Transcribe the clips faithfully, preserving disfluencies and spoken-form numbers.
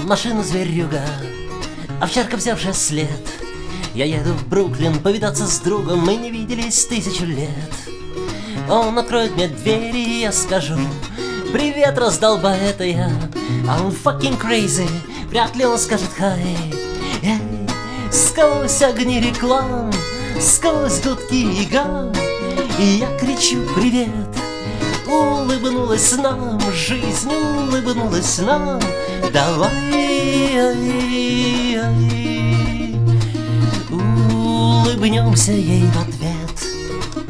машина зверюга, овчарка, взявшая след. Я еду в Бруклин повидаться с другом, мы не виделись тысячу лет. Он откроет мне двери, и я скажу: привет, раздолба, это я. А он fucking crazy, вряд ли он скажет хай. Эй, сквозь огни реклам, сквозь гудки и гам, и я кричу: привет. Улыбнулась нам жизнь, улыбнулась нам. Давай, ай, ай, улыбнемся ей в ответ.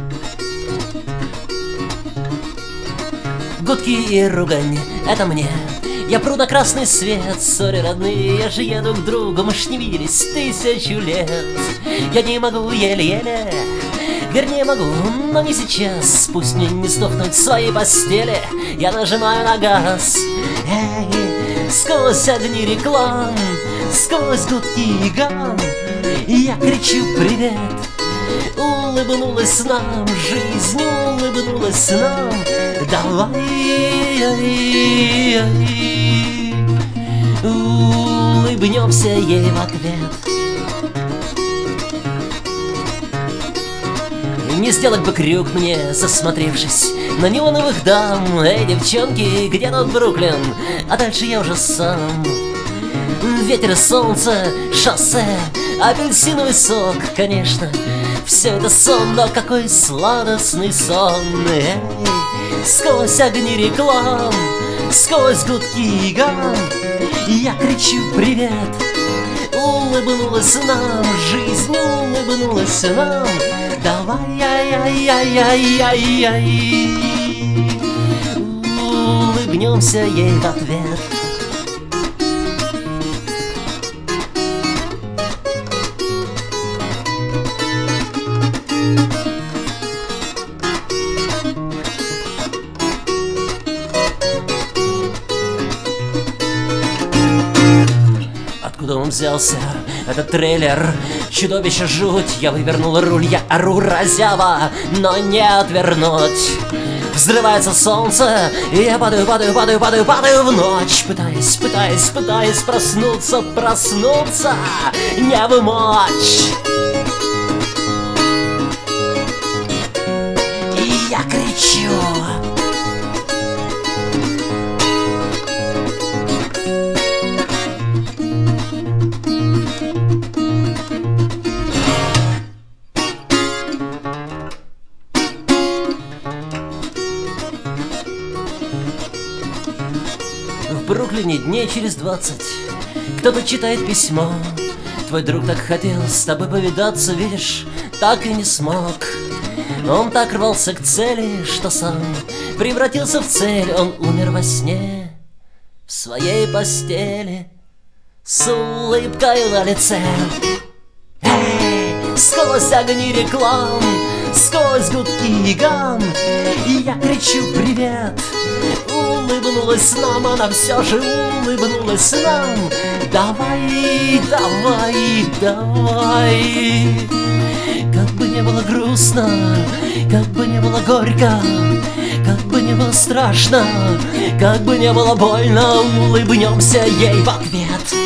Гудки и ругань — это мне. Я пру на красный свет. Сори, родные, я же еду к другу, мы ж не виделись тысячу лет. Я не могу, еле-еле, вернее могу, но не сейчас. Пусть мне не сдохнуть в своей постели. Я нажимаю на газ. Эй, сквозь огни реклам, сквозь гудки и гам, я кричу: привет. Улыбнулась нам жизнь, улыбнулась нам. Давай, ай, ай, улыбнемся ей в ответ. Не сделать бы крюк мне, засмотревшись на неоновых дам. Эй, девчонки, где тут Бруклин? А дальше я уже сам. Ветер и солнце, шоссе, апельсиновый сок, конечно. Все это сон, но какой сладостный сон. Эй, сквозь огни реклам, сквозь гудки и гам, я кричу: привет. Улыбнулась нам жизнь, улыбнулась нам. Давай, ай-яй-яй-яй-яй, улыбнемся ей в ответ. Откуда он взялся, этот трейлер? Чудовище, жуть, я вывернул руль, я ору разява, но не отвернуть. Взрывается солнце, и я падаю, падаю, падаю, падаю, падаю в ночь. Пытаясь, пытаясь, пытаясь проснуться, проснуться, не вымочь. И я кричу: в Бруклине дней через двадцать кто-то читает письмо. Твой друг так хотел с тобой повидаться, видишь, так и не смог. Он так рвался к цели, что сам превратился в цель. Он умер во сне в своей постели с улыбкой на лице. Эй, сквозь огни реклам, сквозь гудки и гам, и я кричу: привет. Улыбнулась нам, она все же улыбнулась нам. Давай, давай, давай. Как бы не было грустно, как бы не было горько, как бы не было страшно, как бы не было больно, улыбнемся ей в ответ.